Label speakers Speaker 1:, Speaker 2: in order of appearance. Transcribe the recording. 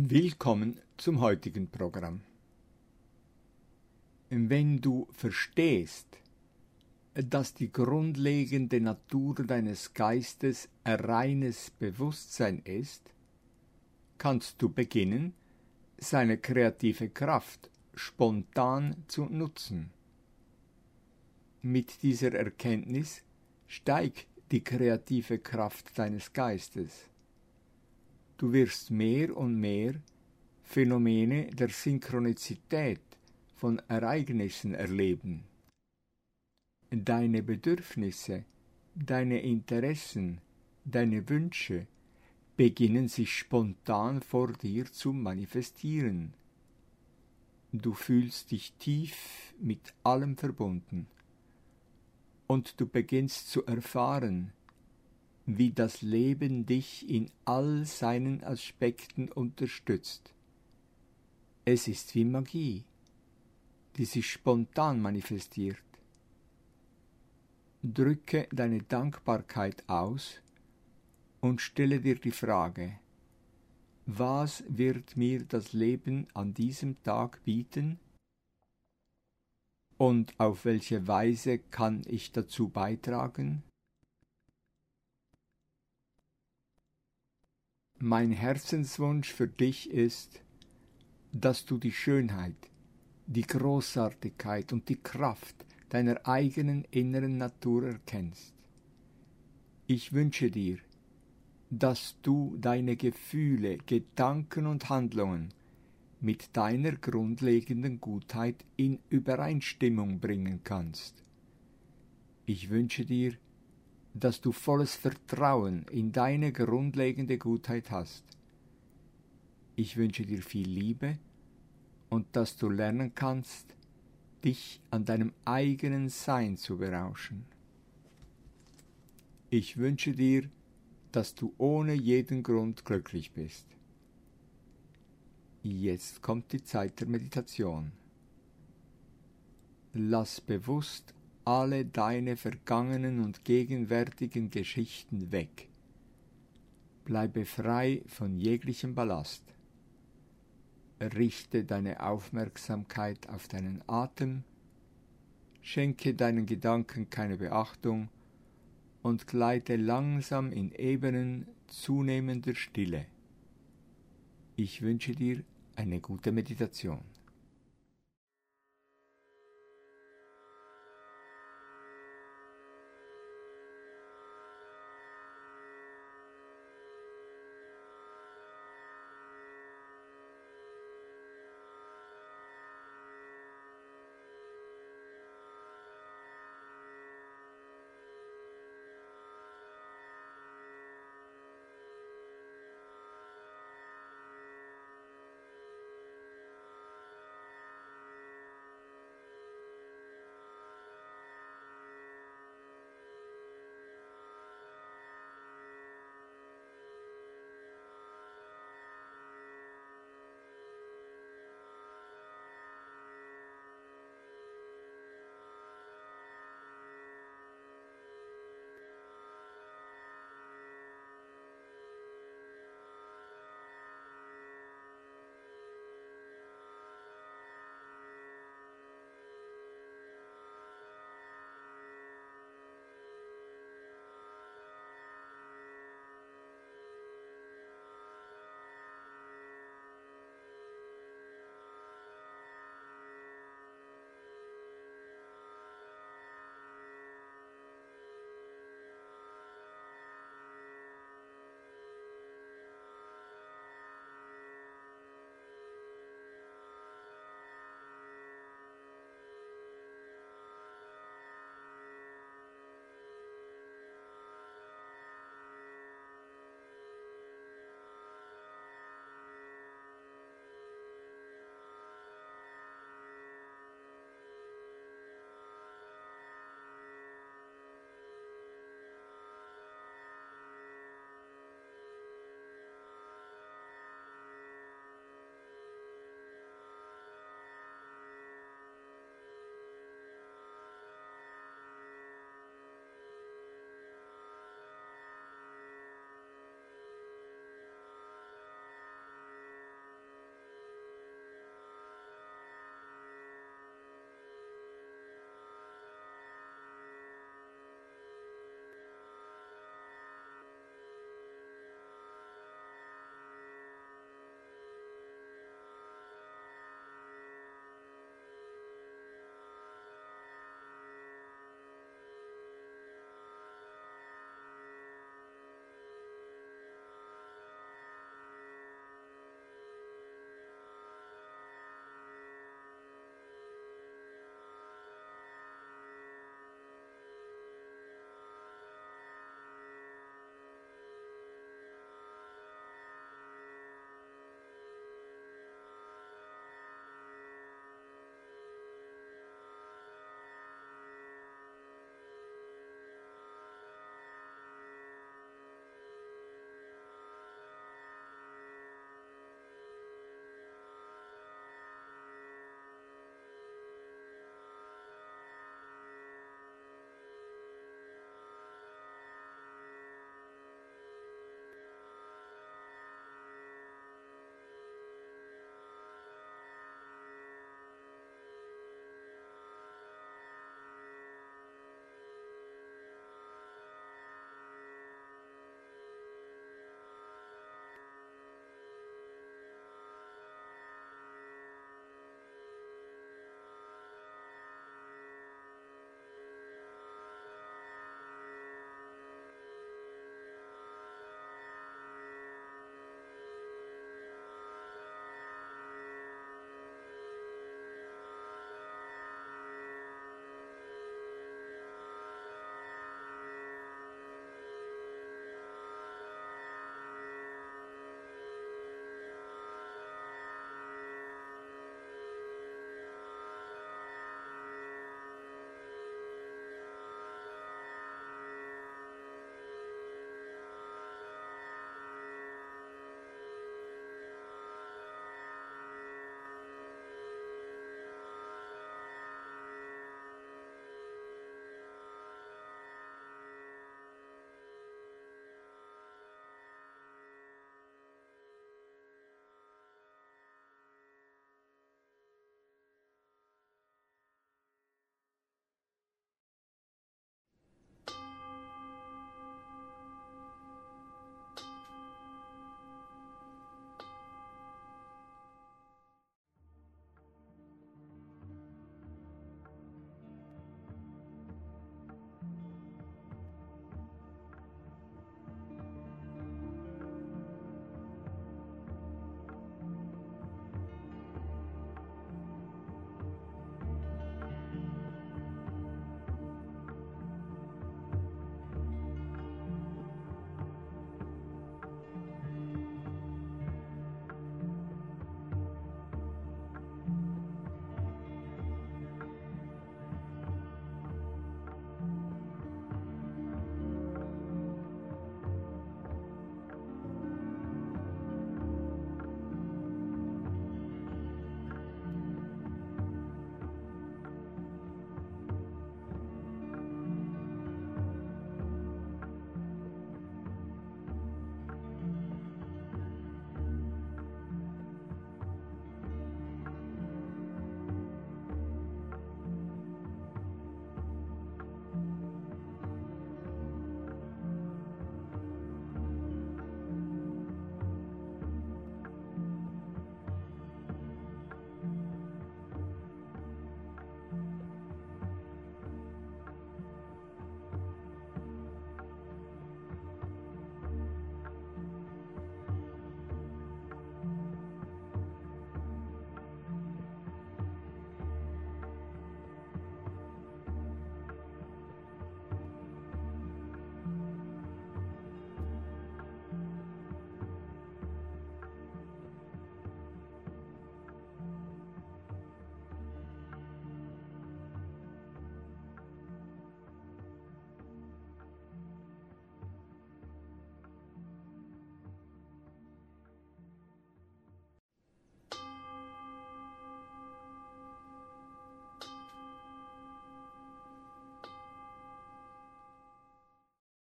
Speaker 1: Willkommen zum heutigen Programm. Wenn du verstehst, dass die grundlegende Natur deines Geistes reines Bewusstsein ist, kannst du beginnen, seine kreative Kraft spontan zu nutzen. Mit dieser Erkenntnis steigt die kreative Kraft deines Geistes. Du wirst mehr und mehr Phänomene der Synchronizität von Ereignissen erleben. Deine Bedürfnisse, deine Interessen, deine Wünsche beginnen sich spontan vor dir zu manifestieren. Du fühlst dich tief mit allem verbunden und du beginnst zu erfahren, wie das Leben dich in all seinen Aspekten unterstützt. Es ist wie Magie, die sich spontan manifestiert. Drücke deine Dankbarkeit aus und stelle dir die Frage: Was wird mir das Leben an diesem Tag bieten? Und auf welche Weise kann ich dazu beitragen? Mein Herzenswunsch für dich ist, dass du die Schönheit, die Großartigkeit und die Kraft deiner eigenen inneren Natur erkennst. Ich wünsche dir, dass du deine Gefühle, Gedanken und Handlungen mit deiner grundlegenden Gutheit in Übereinstimmung bringen kannst. Ich wünsche dir, dass du volles Vertrauen in deine grundlegende Gutheit hast. Ich wünsche dir viel Liebe und dass du lernen kannst, dich an deinem eigenen Sein zu berauschen. Ich wünsche dir, dass du ohne jeden Grund glücklich bist. Jetzt kommt die Zeit der Meditation. Lass bewusst alle deine vergangenen und gegenwärtigen Geschichten weg. Bleibe frei von jeglichem Ballast. Richte deine Aufmerksamkeit auf deinen Atem, schenke deinen Gedanken keine Beachtung und gleite langsam in Ebenen zunehmender Stille. Ich wünsche dir eine gute Meditation.